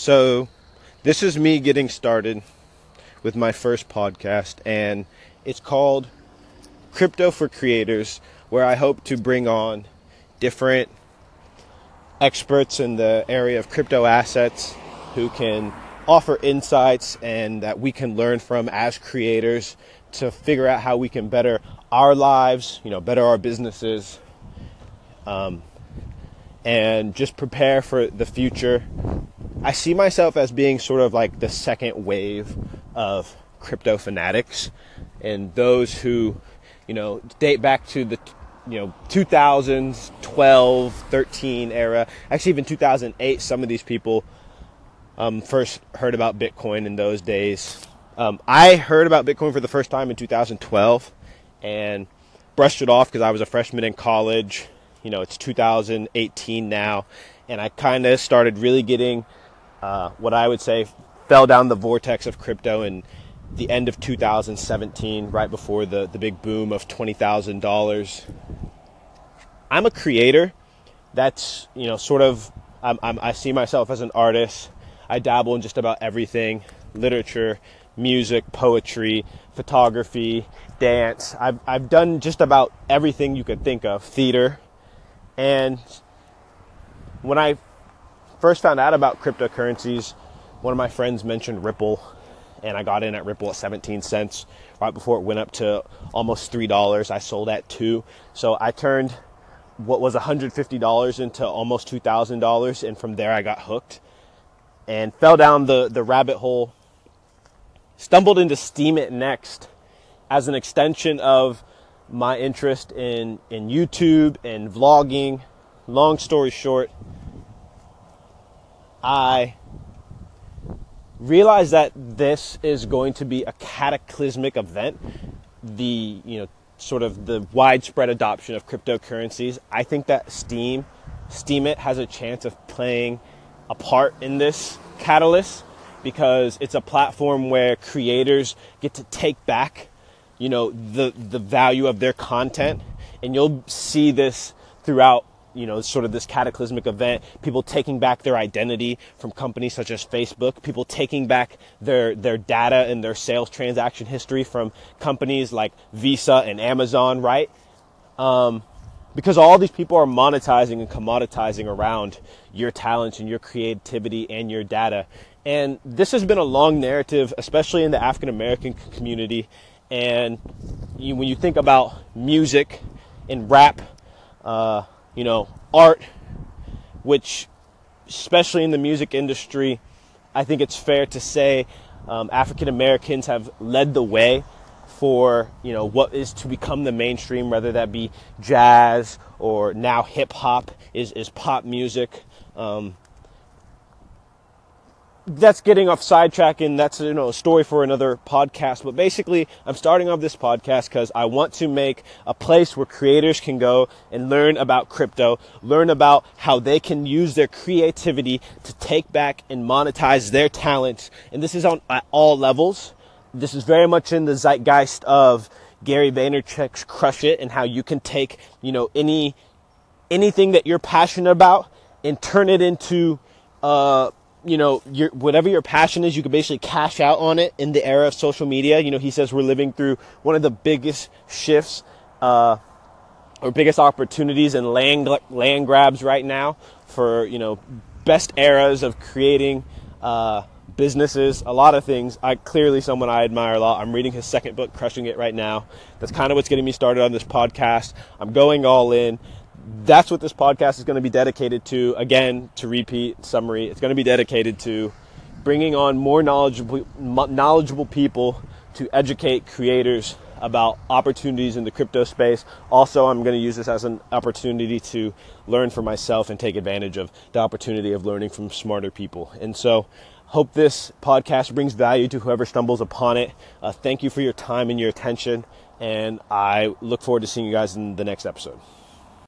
So this is me getting started with my first podcast, and it's called Crypto for Creators, where I hope to bring on different experts in the area of crypto assets who can offer insights and that we can learn from as creators to figure out how we can better our lives, better our businesses, and just prepare for the future. I see myself as being sort of like the second wave of crypto fanatics, and those who, date back to the 2012, 13 era, actually even 2008, some of these people first heard about Bitcoin in those days. I heard about Bitcoin for the first time in 2012 and brushed it off because I was a freshman in college. It's 2018 now, and I kind of started really getting what I would say fell down the vortex of crypto in the end of 2017, right before the big boom of $20,000. I'm a creator. That's, I see myself as an artist. I dabble in just about everything: literature, music, poetry, photography, dance. I've done just about everything you could think of, theater. And when I first found out about cryptocurrencies, one of my friends mentioned Ripple, and I got in at Ripple at 17 cents right before it went up to almost $3. I sold at $2. So I turned what was $150 into almost $2,000, and from there I got hooked and fell down the rabbit hole. Stumbled into Steemit next as an extension of my interest in YouTube and vlogging. Long story short, I realized that this is going to be a cataclysmic event. The widespread adoption of cryptocurrencies. I think that Steemit has a chance of playing a part in this catalyst, because it's a platform where creators get to take back, the value of their content. And you'll see this throughout, sort of this cataclysmic event, people taking back their identity from companies such as Facebook, people taking back their data and their sales transaction history from companies like Visa and Amazon, right? Because all these people are monetizing and commoditizing around your talents and your creativity and your data. And this has been a long narrative, especially in the African American community. And when you think about music and rap, art, which, especially in the music industry, I think it's fair to say African Americans have led the way for, what is to become the mainstream, whether that be jazz or now hip hop is pop music. That's getting off sidetrack, and that's a story for another podcast. But basically, I'm starting off this podcast because I want to make a place where creators can go and learn about crypto, learn about how they can use their creativity to take back and monetize their talents. And this is at all levels. This is very much in the zeitgeist of Gary Vaynerchuk's Crush It, and how you can take, anything that you're passionate about and turn it into, whatever your passion is, you can basically cash out on it in the era of social media. He says we're living through one of the biggest shifts, or biggest opportunities in land grabs right now for, best eras of creating, businesses, a lot of things. Someone I admire a lot. I'm reading his second book, Crushing It, right now. That's kind of what's getting me started on this podcast. I'm going all in. That's what this podcast is going to be dedicated to. Again, to repeat, summary, it's going to be dedicated to bringing on more knowledgeable people to educate creators about opportunities in the crypto space. Also, I'm going to use this as an opportunity to learn for myself and take advantage of the opportunity of learning from smarter people. And so, hope this podcast brings value to whoever stumbles upon it. Thank you for your time and your attention, and I look forward to seeing you guys in the next episode.